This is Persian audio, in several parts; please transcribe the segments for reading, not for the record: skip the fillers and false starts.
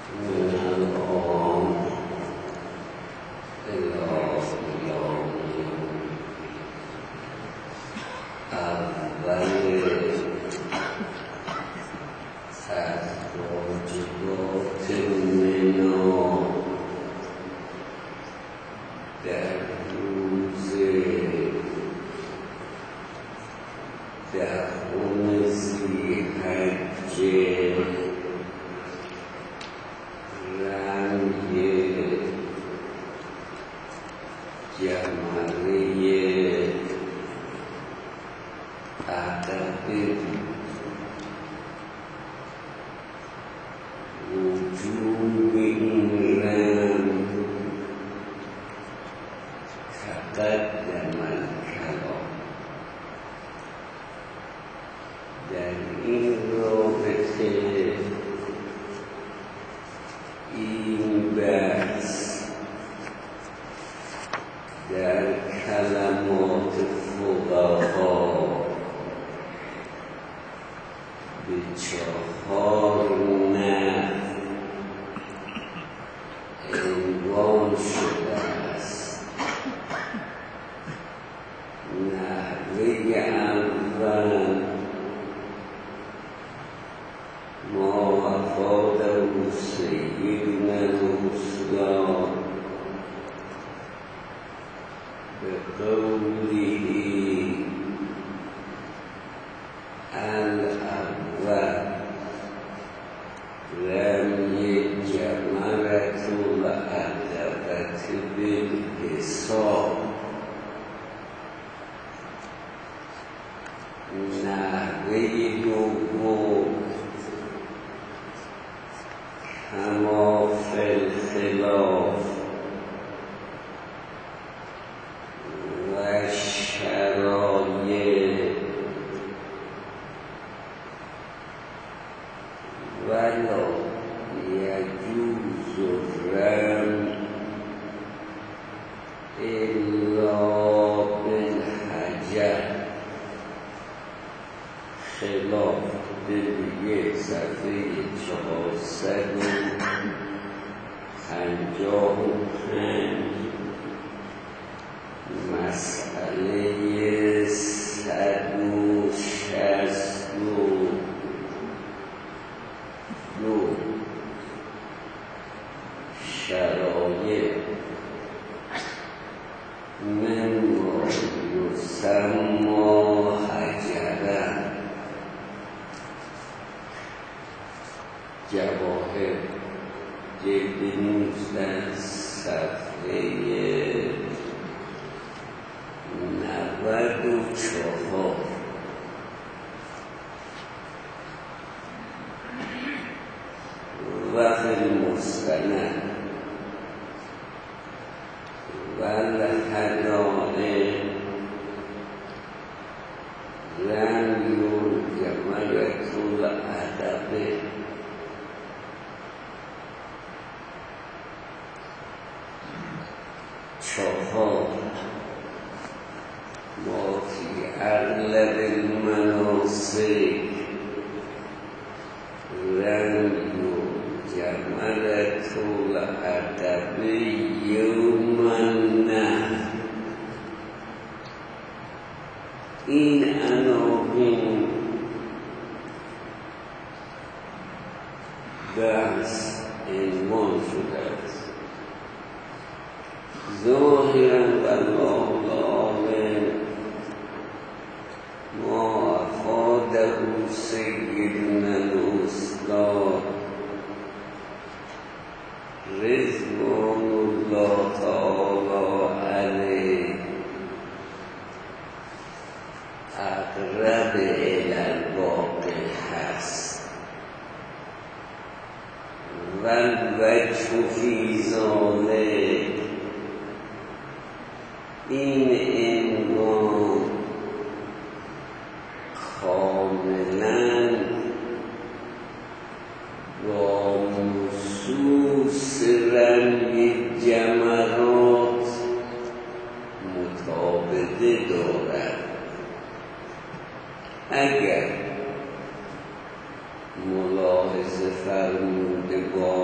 اگر ملاحظه فرمودگار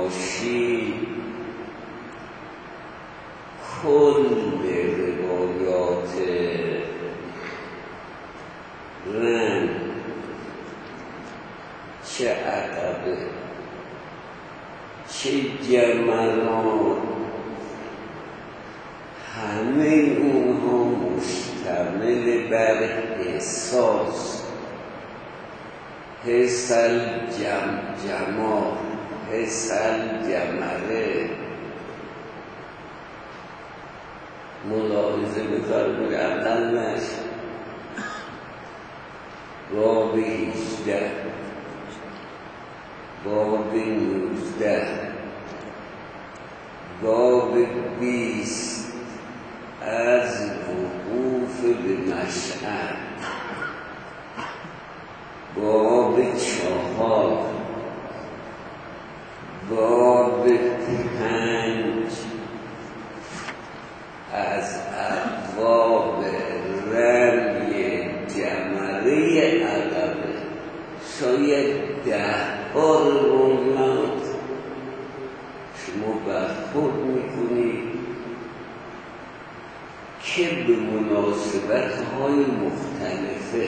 باشی کل روایات رند چه عقبه چه جمران همه اونها مشتمل بر احساس، حس الجمال، حس الجمره. ملاحظه بفرمایید اول نشد باب 18 باب 19 باب 20 از وقوف به مشعر، باب 4 باب 5 از ابواب رمی جمره عقبه. شاید 10 بار روزانه شما برخورد میکنید که به مناسبت‌های مختلفه،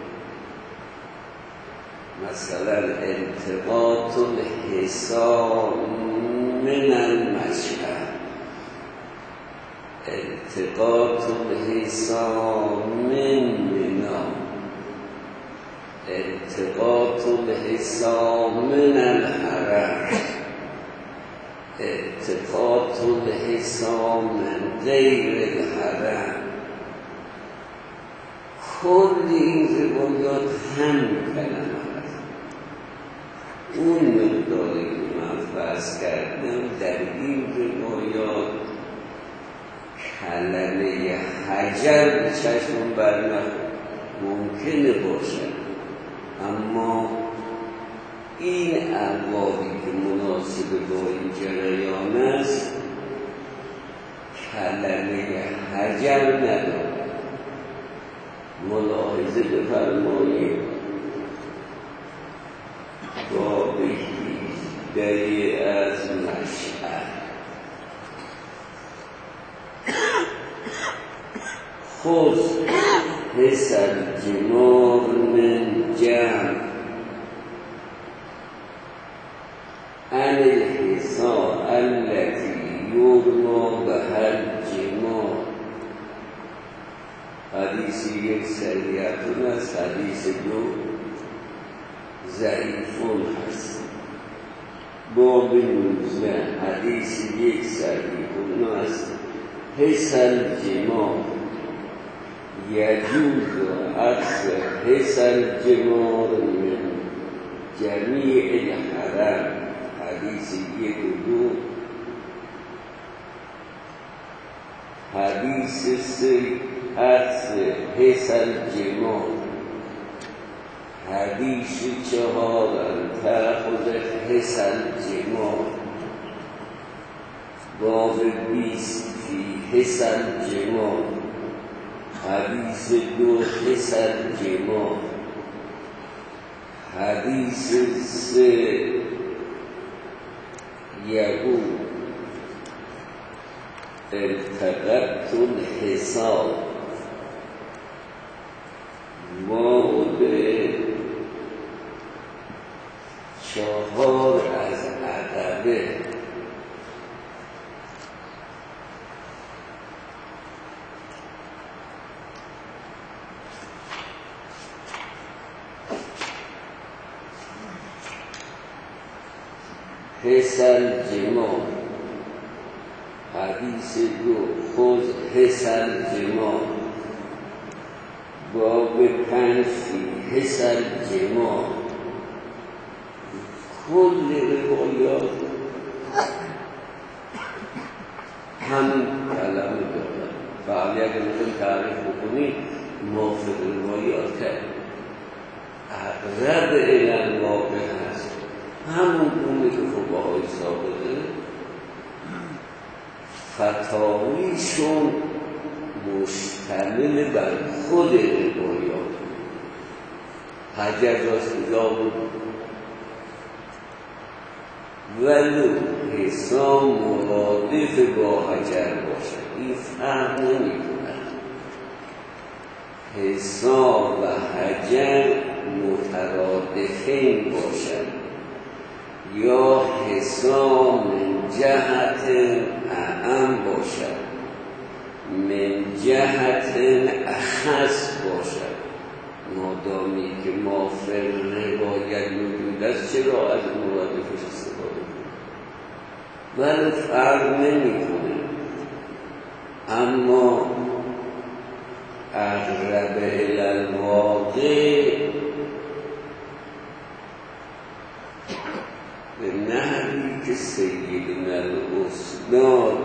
مثلا التقاط الحصان من المشعر، التقاط الحصان من منا، التقاط الحصان من الحرم، التقاط الحصان من غیر الحرم. کل این روایات هم کلمه هست. اون مقداری که من فرض کردم در این روایات کلمه حجر به چشم برنخورد ممکنه باشد، اما این ابوابی که مناسب با این جریان است کلمه حجر ندارد. ملاحظه بفرمایید باب 18 از مشعر. خذ حس الجمار من جمع عن الحصى التي يرمى بها الجمار. حدیث یک صحیحتون است، حدیث دو ضعیفون هست. باب 19 حدیث یک صحیحتون است. حس الجمار یجوز عکس حس الجمار من جمیع الحرم. حدیث یک و دو. حدیث سه عکس حس الجمار. حدیث 4 تأخذ حس الجمار. باب 20 فی حس الجمار. حدیث 2 حس الجمار. حدیث 3 یقول التقطت الحصى. باب 4 از عقبه. حس الجمار. حدیث 2 خذ حس الجمار. باب 5 فی حس الجمار. کل روایات هم کلمه دارد. فعلی اگر میتون تعریف بکنید موافق روایات که اقرب الالواقع هست، همون گونه که فقهای ثابته فتاویشون مشتمل بر خود روایات. حجر راست کجا بود؟ ولو حسام مرادف با حجر باشد. این فرق نمی کند. حسام و حجر مترادفین باشد یا حسام من جهت اعم باشد من جهت اخص باشد. مادامی که ما فرقه باید وجود است چرا از مرادفش استفاده کنیم؟ ولی فرق نمی کنه. اما اقرب الی الواقع به نحوی که سیدنا الاستاد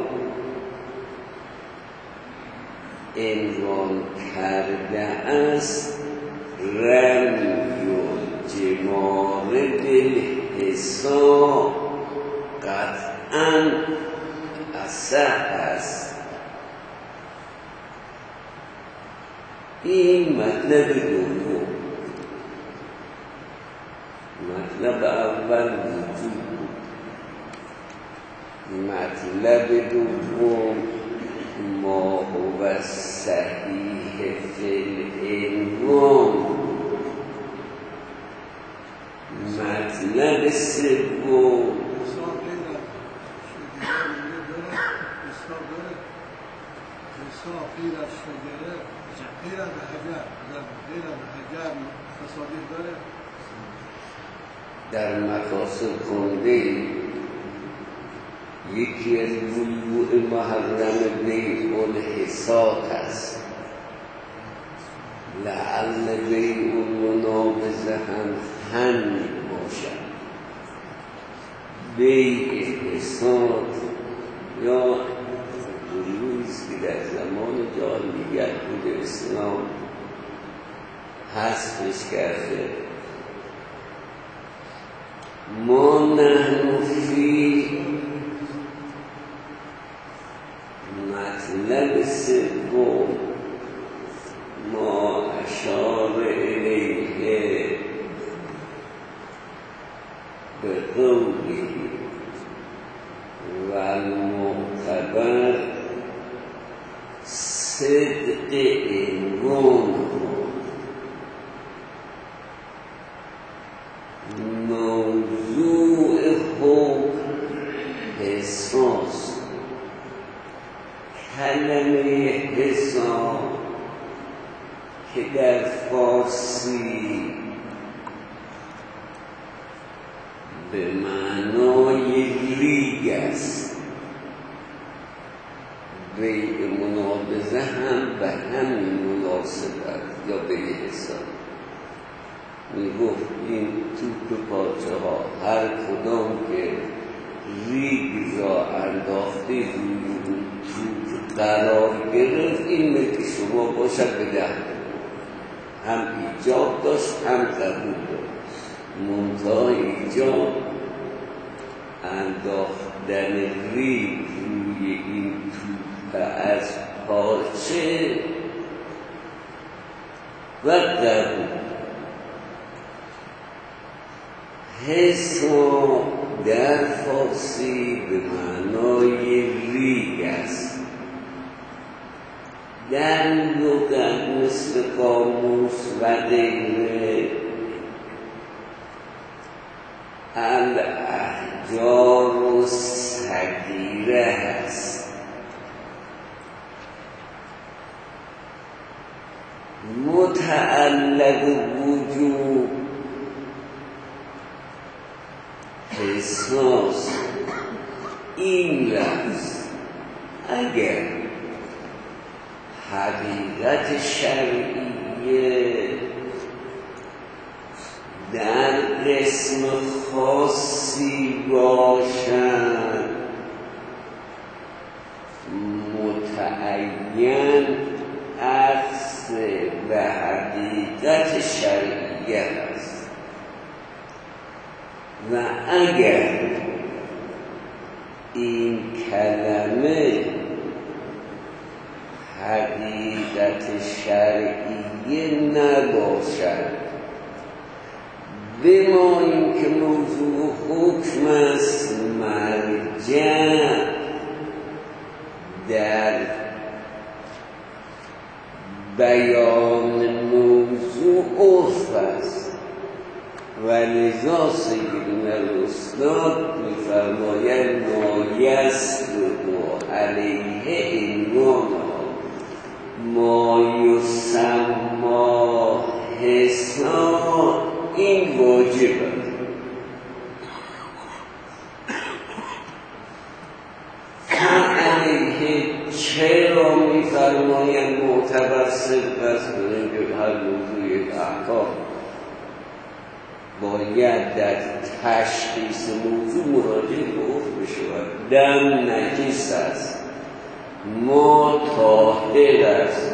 عنوان کرده است رمی و جماره بالحساب قطعا اصح است. این مطلب دوم. مطلب اول وجود بود. مطلب دوم ما هو صحیح فی العنوان. مطلب سوم در مقاصد کنده یکی از بلوع محرم بیع الحسات است. لعل بیع المنابضه هم باشد. بیع حسات یا بلوعیست که در زمان جاهلیت بود اسلام حذفش کرده. ما نحن فی مطلب سوم ما اشار الیه به قولی و المعتبر صدق عنوان موضوع حکم حساس. کلمه حساب که در فارسی به معنای ریگ است. بیع منابضه هم به همین مناسبت یا بیع حساب. میگفت این توپ پاچه ها هر کدام که ریگ را انداخته روی اون توپ قرار گرفت این ملک شما باشد به 10. هم ایجاب داشت هم قبول داشت. منتها ایجاب انداختن ریگ روی این توپ از پارچه و قبول. حساب در فارسی به معنای ریگ است. در لغت مثل قاموس و غیره الاحجار صغیره است. متعلق وجود حساس این لفظ اگر حقیقت شرعیه در قسم خاصی باشد متعین عکس به حقیقت شرعیه است. و اگر این کلمه حقیقت شرعیه نباشد بما اینکه موضوع حکم است مرجع در بیان موضوع عرف است و لذا سیدنا الاستاد می‌فرمایند ما یسلط علیه عنوانا ما یسمی حساب این واجب است. علیه چرا می‌فرمایند معتبر صدق است؟ برای که هر موضوع احکام باید در تشخیص موضوع مراجعه به عرف بشود. دم نجس است، ما طاهر است.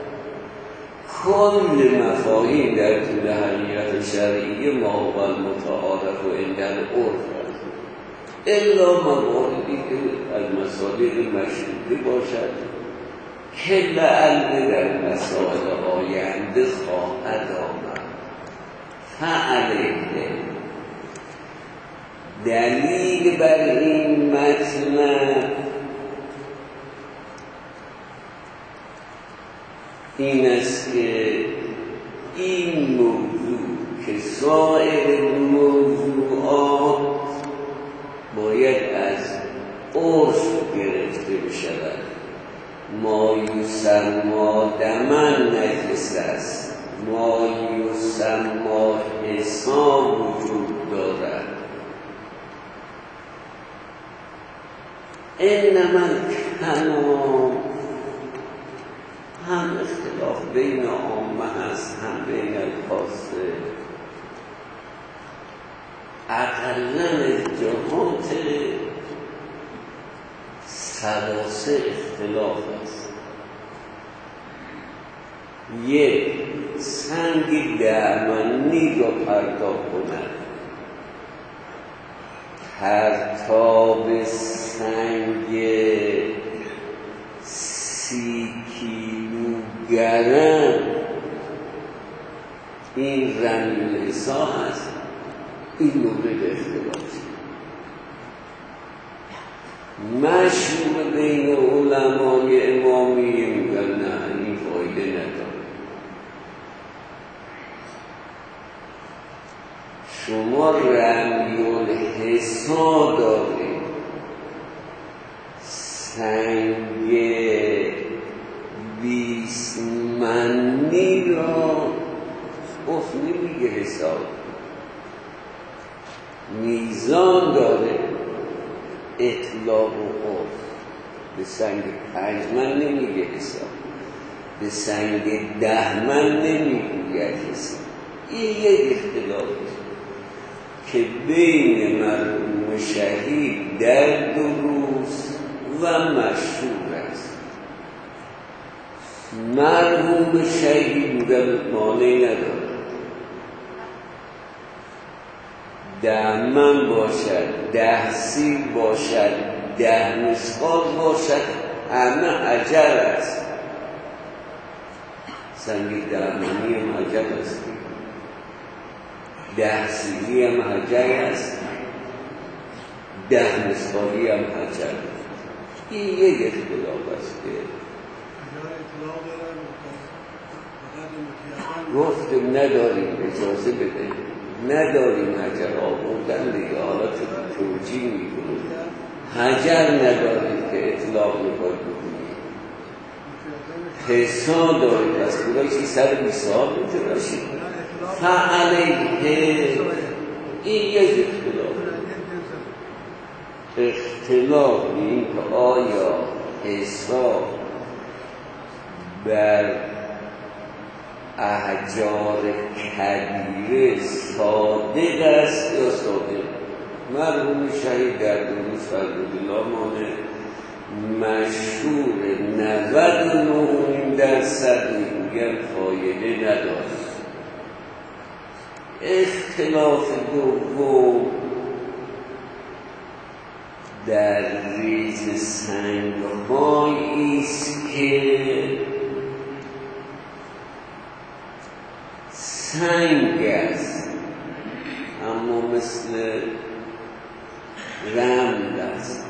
کل مفاهیم در طول حقیقت شرعی ما و المتعارف و عند العرف است، الا مواردی که از مصادیق مشروطه باشد که لعل در مسائل آینده خواهد آمد. فعلیه دلیل بر این مطلب این است که این موضوع که سایر موضوعات باید از عرف گرفته بشود. ما یسمی دمن نجس است، ما یسمی حساب وجود دارد. انما الکلام هم اختلاف بین عامه هست هم بین الخاصه. اقلن جهات سلاسه اختلاف است. یک سنگ دامنی را پرتاب کند، پرتاب سنگ 30 کیلوگرم این رمی الحساب است. این مورد اختلاف مشهور بین علمای امامیه میگن نه این فایده نداره. شما رمی الحساب دارید، سنگ 20 منی را عرف نمیگه حساب، میزان داره. اطلاق و عرف به سنگ 5 من نمیگه حساب، به سنگ 10 من نمیگه حساب. این یک اختلافی که بین مرحوم شهید در دروس و مشهور است. مرحوم شهید بودن مانعی نداره، 10 من باشد، 10 سیر باشد، 10 مسقال باشد، همه حجر است. سنگ 10 منی هم حجر است، 10 سیری هم حجر است، 10 مسقالی هم حجر است. این یک اختلاف است که گفتم نداریم، اجازه بده، نداریم حجر آوردن دیگه. حالا توجیه میکنیم حجر نداریم که اطلاق میکنیم حساب داریم. پس برای چی سر بیساب میتونه باشید فعلیه. این یک اختلاف این که آیا حساب بر احجار کبیره صادق است یا صادق. مرحوم شهید در دروس فرزالله مانه مشهور 99% میگن فایده ندارد. اختلاف دوم در ریز سنگ‌هایی است که سنگ است اما مثل رمل است.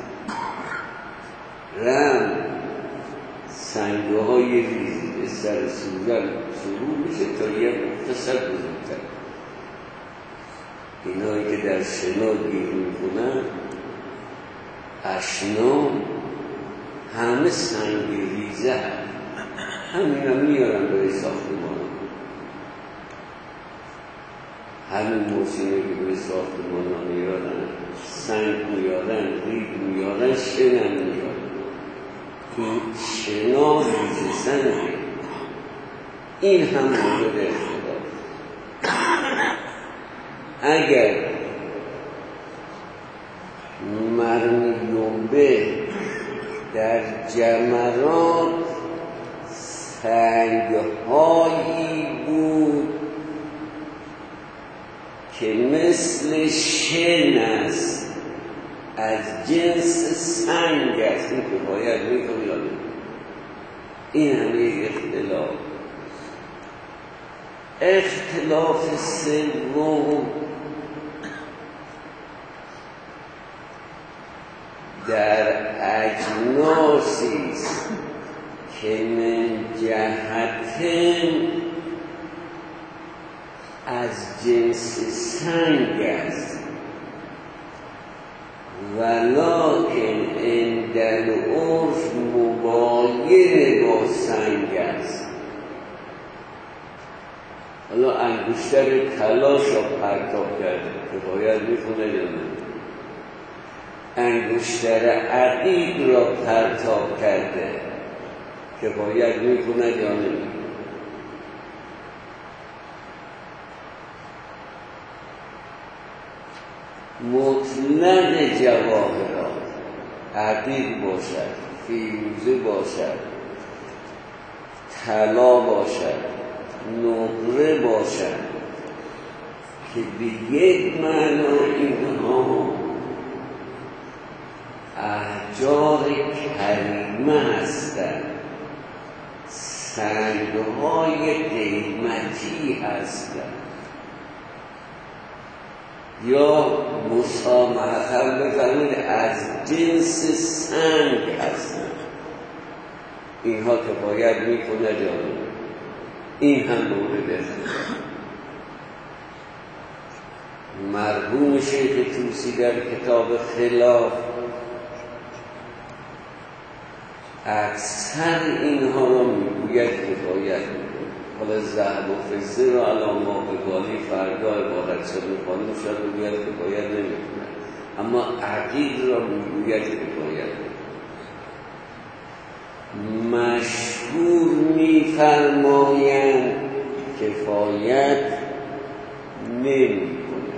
رمل سنگه های ریزی سر صورت شروع میشه تا یه مختصر بزرگتر. اینایی که در شنا گیر میکنن اشنا همه سنگ ریزه همین هم میارن برای ساختمان. همین موسیقی که برای ساختمان ها میارن سنگ میارن، ریگ میارن، شنم میارن. این شنا ریزه سنگه. این هم مورد اختلاف. اگر مرمی لنبه در جمرات سنگهایی بود که مثل شن است، از جنس سنگ است، این که باید میکنیم. این هم یک اختلاف. اختلاف سوم در اجناسی است که من جهت از جنس سنگ است، ولکن عند العرف مباین با سنگ است. حالا انگشتر کلاش را پرتاب کرده که باید میخونه یا نه؟ انگشتر عقیق را پرتاب کرده که باید میخونه یا نه؟ مطلق جواهرات، عقیق باشد، فیروزه باشد، طلا باشد، نقره باشد، که به یک معنا اینها احجار کریمه هستند، سنگهای قیمتی هستند، یا مسامحتاً بفرمایید از جنس سنگ هستند. اینها که باید میکنه جانب. این هم مورد اختلاف. مرحوم شیخ طوسی در کتاب خلاف اکثر اینها را میگوید که باید میکنه. حالا ذهب و فضه را علامه بگالی فردا عبارت شد میخوانیم شد میگوید که باید نمیکنه، اما عقیق را میگوید که باید. مشهور میفرمایند کفایت نمیکنه.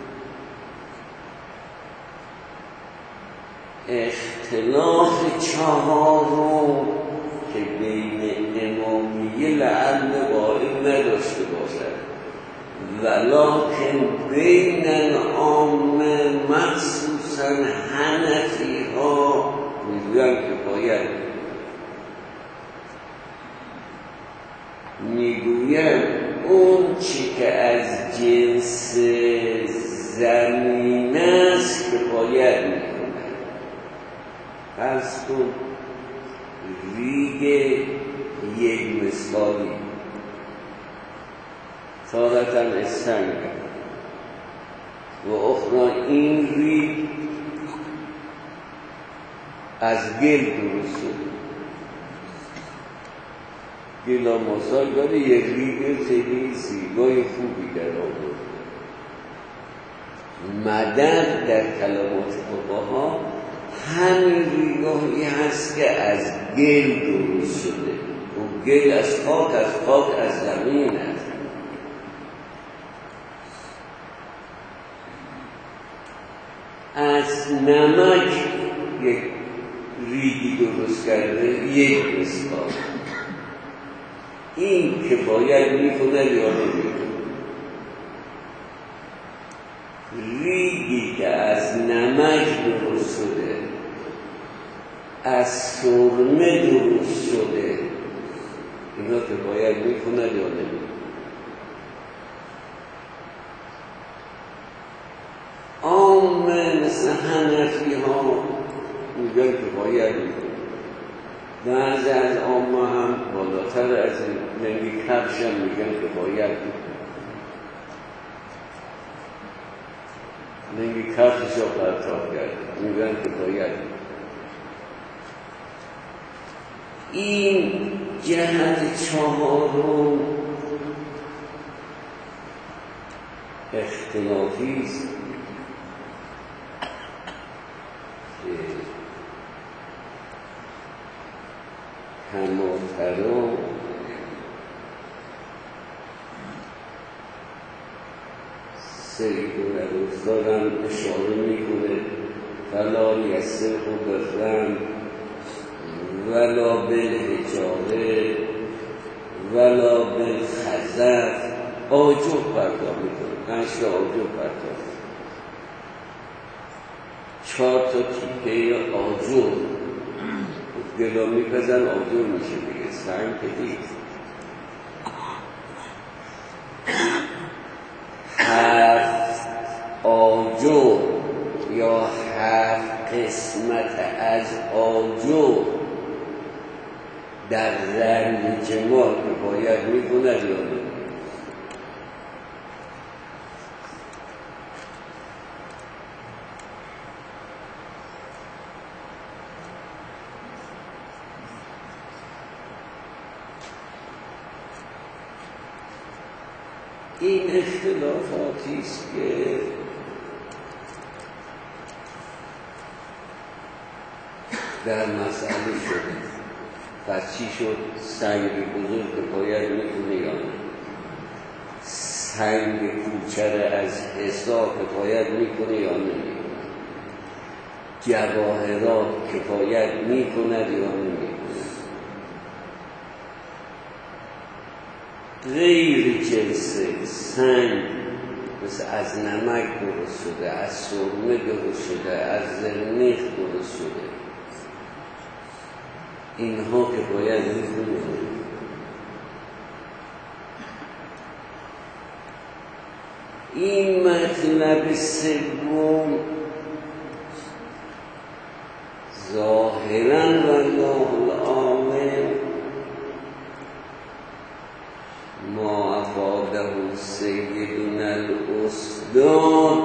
اختلاف چهارم که بین امامیه لعل وارد نداشته باشد، ولکن بین العام مخصوصا حنفی ها میگویم که باید. میگویم اون چی که از جنس زمین است که باید میکنه. پس کن ریگ یک مثالی تارتاً از سنگ و اخرى این ریگ از گل درست شده. گلا ماسال داره یک ریگ خیلی زیبای خوبی در آورد. مدد در کلمات فقها همین ریگاهی هست که از گل درست شده و گل از خاک از زمین است. از نمک یک ریگی درست کرده، یک مثال. این که باید میکنه یا نمیکنه. ریگی که از نمک درست شده، از سرمه درست شده، اینا که باید میکنه یا نمیکنه. عام مثل حنفی ها میگن کفایت میکنه، بعضی از عامه هم بالاتر از ننگی کفش هم میگن کفایت میکنه. ننگی کفش رو پرتاب کرد میگن کفایت میکنه. این جهت چهارم اختلافی است که کماترا سید الاستاد هم اشاره میکنه فلا یسرق بالرمل ولا بالحجاره ولا بالخزف. آجر پرتاب میکنه، 5 تا آجر پرتاب، 4 تا تیپه آجر گلا میپزن آجر میشه دیگه، سنگ که نیست. 7 آجر یا 7 قسمت از آجر در رنج جماع کفایت میکنه یا نه؟ این اختلافاتی است که در مسئله شده. پس چی شد؟ سنگ بزرگ کفایت میکنه یا نه؟ سنگ کوچر از حساب کفایت میکنه یا نمیکنه؟ جواهرات کفایت میکنه یا نمیکنه؟ غیر جنس سنگ مثل از نمک درست شده، از سرمه درست شده، از زرنیخ درست شده، اینها که باید میکنه. این مطلب سوم ظاهراً والله العالم ما افاده سیدنا الاستاد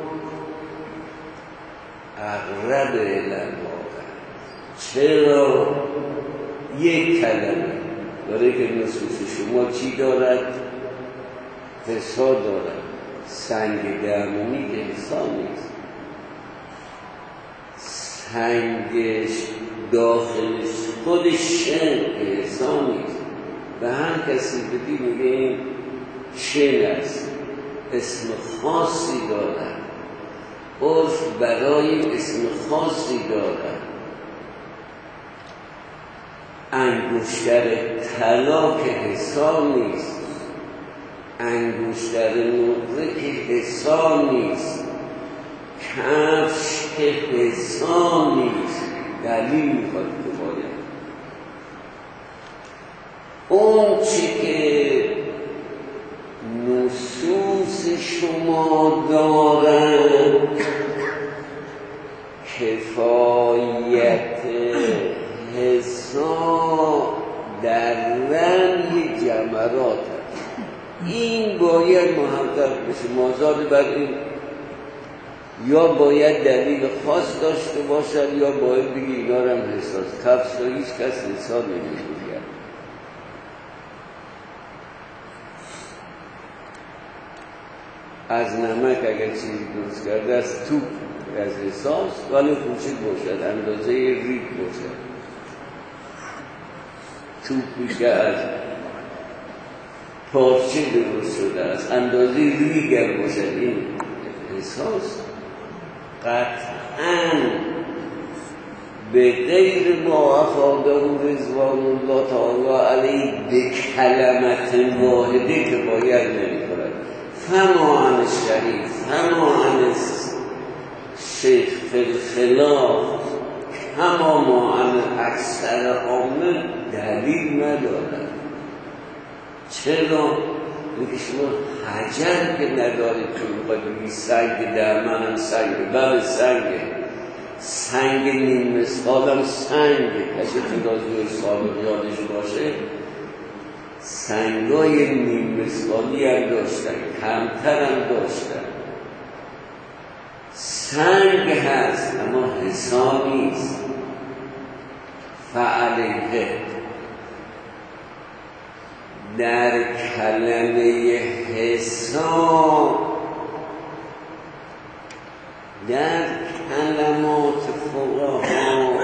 اقرب الی الواقع. چرا؟ یک کلمه داره که نصوص شما چی دارد؟ حسا دارد. سنگ درمونی که حسا نیست، سنگش داخلش خودش شن که حسا نیست. به هر کسی بدی میگه این شن است، اسم خاصی دارد، عرف برای اسم خاصی دارد. انگشتر طلا که حسا نیست، انگشتر نقره که حسا نیست، کفش که حسا نیست. دلیل میخواد که باید اون چی که نصوص شما دارند کفایت حساب در رنگ جمرات هست. این باید محقق بشه. مازاد بر این یا باید دلیل خاص داشته باشد یا باید بگی اینا رو هم حساس. کفش رو هیچ کس حساب نمی‌کنه. از نمک اگر چیزی درست کرده از توپ از احساس ولی کوچک باشد، اندازه ریگ باشد. توپی که از پارچه درست شده است، اندازه ریگ باشد، این احساس قطعاً به غیر ما افاده رضوان الله تعالی علیه به کلمت واحده که باید نمی‌کند. فما عن الشریف فما عن شیخ فی الخلاف کما ما عن اکثر عامه دلیل ندارد. چرا؟ میگه شما حجر که ندارید که میخواید بگی سنگ در منم سنگ، بله سنگه، سنگ نیم مسقال هم سنگ کسی تو رازوی سابق یادش باشه سنگای نیم مسقالی هم داشتن کمتر هم داشتن سنگ هست اما حساب نیست فعلیه در کلمه حساب در کلمات فقها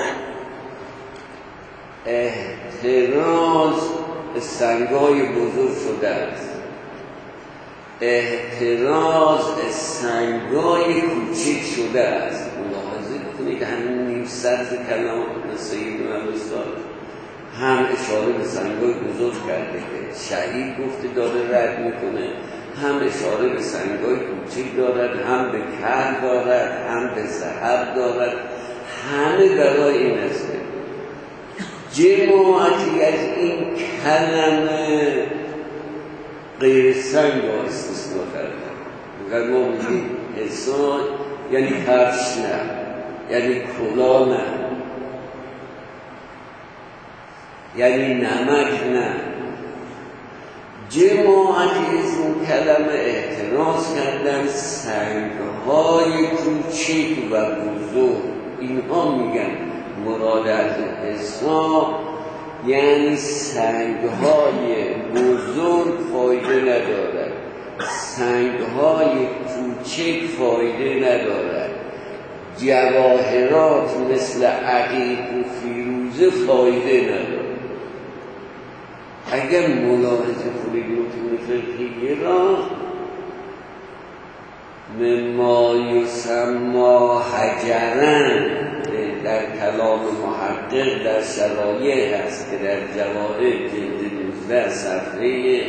احتراز سنگای بزرگ شده است احتراز سنگای کوچک شده است ملاحظه کنید همین نیم سطر کلمات سیدنا الاستاد هم اشاره به سنگای بزرگ کرده که شهید گفته داره رد میکنه هم اشاره به سنگای کوچک دارد هم به کل دارد هم به ذهب دارد همه برای این است جماعتی از این کلمه غیر سنگ را استثناء کردن ما میگیم انسان یعنی کفش نه یعنی کلا نه یعنی نمک نه جماعتی از این کلمه اعتراض کردن سنگهای کوچک و بزرگ اینها میگن مراد از حساب یعنی سنگهای بزرگ فایده ندارد سنگهای کوچک فایده ندارد جواهرات مثل عقیق و فیروزه فایده ندارد اگر ملاحظه کنید متون فقهی را مما یسمى حجرا در کلام محقق در شرایع هست که در جواهر جلد 19 صفحه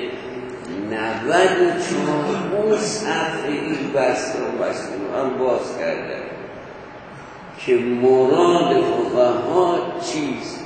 94 اون صفحه این بحث رو هم باز کرده که مراد فقها چیست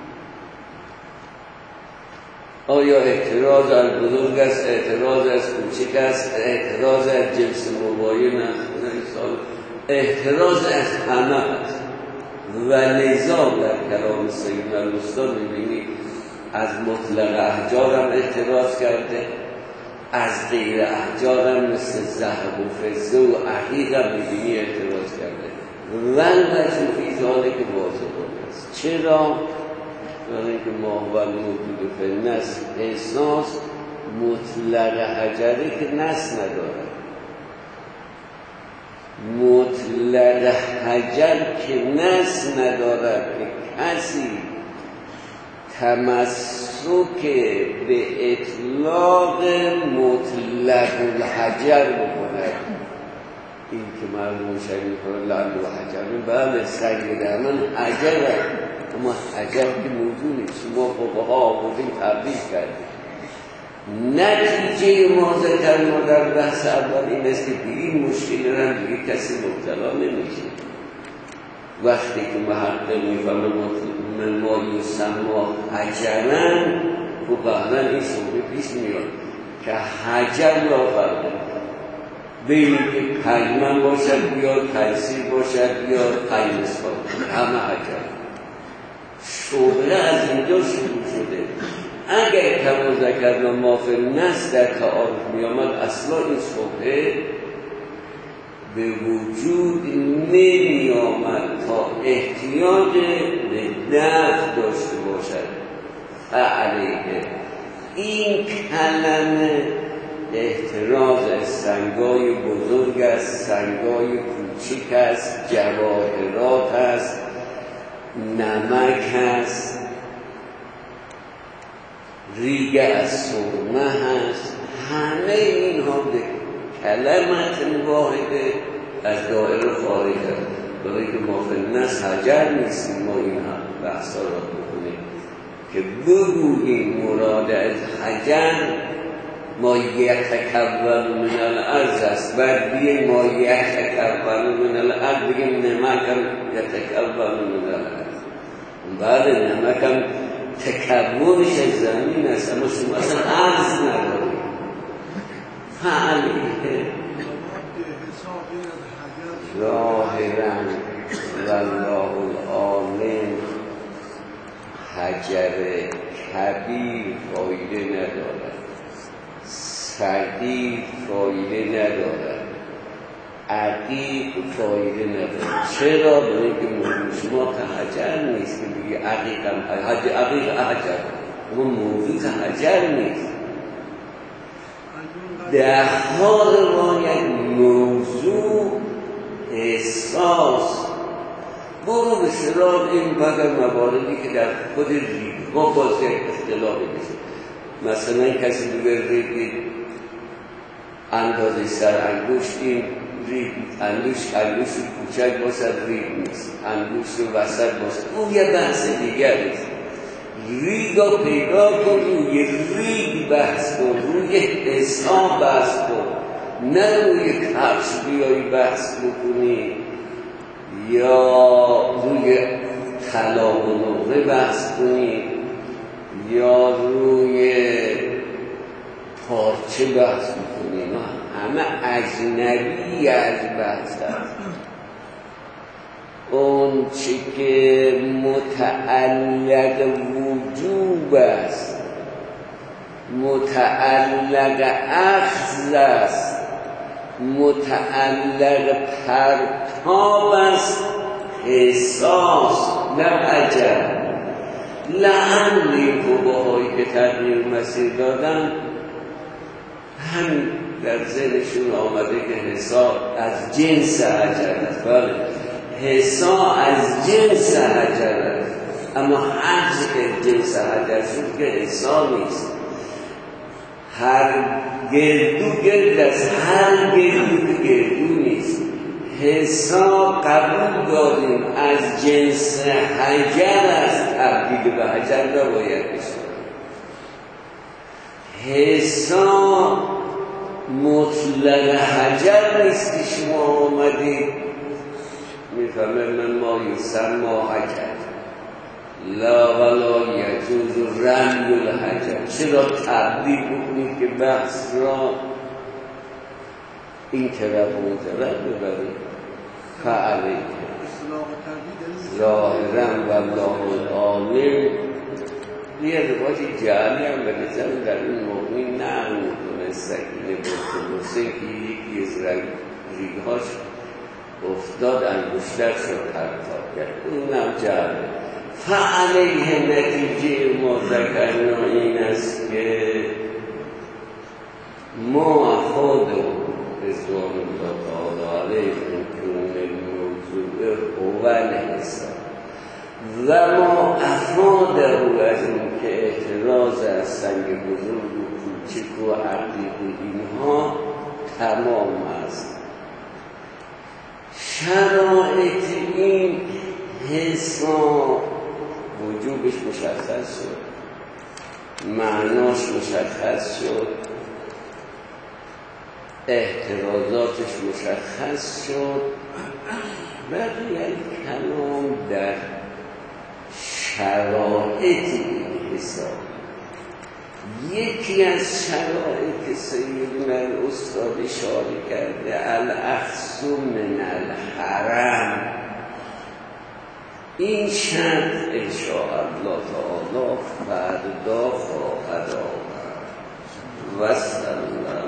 آیا اعتراض از بزرگ است اعتراض از کوچک است اعتراض از جنس مباین است اعتراض از همه است و لذا در کلام سیدنا الاستاد می‌بینی از مطلق احجار هم اعتراض کرده از غیر احجار هم مثل ذهب و فضه و عقیق هم می‌بینی اعتراض کرده و البته فی ذالک که واضح است چرا؟ برای اینکه ما و موجود فی نس احساس مطلق حجره که نس نداره مطلق حجر که نس ندارد که کسی تمسک به اطلاق مطلق الحجر بکند این که مرمون شریف رو لند و حجر بله سنگ درمن حجر اما حجر که موضوع نیست شما باباها آوردین تبدیل کردیم نتیجه ما ذکر ما در بحث اول این است که این مشکل را دیگه کسی مبتلا نمیشه وقتی که محقق میفهمه ما یسمى حجرا و بعدا این صحبه پیش میاد که حجر را فرده بین که پنجمن باشد یا تیسیر باشد یا قیمس باشد همه حجر شغله از اینجا شروع شده اگر کما ذکرنا ما فی النص در تعارف می آمد اصلا این شبهه به وجود نمی آمد تا احتیاج به دفع داشته باشد علیه این کلمه احتراز از سنگای بزرگ است سنگای کوچک است جواهرات است نمک است ریگ از سرمه هست همه اینها به کلمت واحده از دایره خارج است برای که ما فی النص حجر نیستیم ما این بحثا را بکنیم که بگوییم مراد از حجر ما یتکون من الارض است بعد بگیم ما یتکون من الارض بگیم نمکم یتکون من الارض بعد نمکم تکونش از زمین است اما شما اصلا عرض ندارید فعلیه ظاهرا والله العالم حجر کبیر فایده ندارد، صغیر فایده ندارد، عقیق فایده ندارد. چرا؟ برای اینکه موضوع شما که حجر نیست که بگی عقیق هم عقیق حجر، اما موضوع که حجر نیست. در حال ما یک موضوع احساس برو به سراغ این بقیه مواردی که در خود ریگ‌ها باز یک اختلافی میشه. مثلا کسی بگه اندازه سر انگشت این ریگ، انگشت کوچک باشد ریگ نیست، انگشت وسط باشد اون یه بحث دیگری است. ریگ رو پیدا کن، روی ریگ بحث کن، روی حساب بحث کن، نه روی کفش بیایی بحث بکنی یا روی طلا و نقره بحث کنی یا روی پارچه بحث کنی. نه، همه اجنبی از بحث هست. اون چی که متعلق وجوب است، متعلق اخذ است، متعلق پرتاب است، احساس نه عجب. لعلی فقهایی که تغییر مسیر دادن هم در ذهنشون آمده که حساب از جنس حجر است. بله، حساب از جنس حجر است، اما حج که جنس حجر شد که حساب نیست. هر گردو گرد است، هر گردو گردو نیست. حساب قبول داریم از جنس حجر است، تبدیل به حجر نباید بشه. حساب مطلق حجر نیست که شما آمدید میفهمه من ما یسمى حجر لا ولا یجوز رمی الحجر. چرا تبدیل بکنید که بحث را این طرف و اون طرف ببرید؟ فعلی ظاهرا والله العالم. یه روایت جعلی هم به نظر در این موقعی نقل میکنه. سکینه برکلوسه که یکی از ریگهاش افتاد انگشتر شد پرتاب کرد، اونم جعلی. فعلیه نتیجه ما ذکرنا این است که ما خود رضوان الله تعالی علیه کنون الموضوع اول حساب و ما افراد او از این که اعتراض از سنگ بزرگ و کوچک و عقیق و اینها تمام است. شرایط این حساب وجوبش مشخص شد، معناش مشخص شد، اعتراضاتش مشخص شد. بقیه کلام در شرایط این حساب. یکی از شرایط سیدنا الاستاد اشاره کرده الاخذ من الحرم. این شرط انشاءالله تعالی فردا خواهد آمد. و سلام.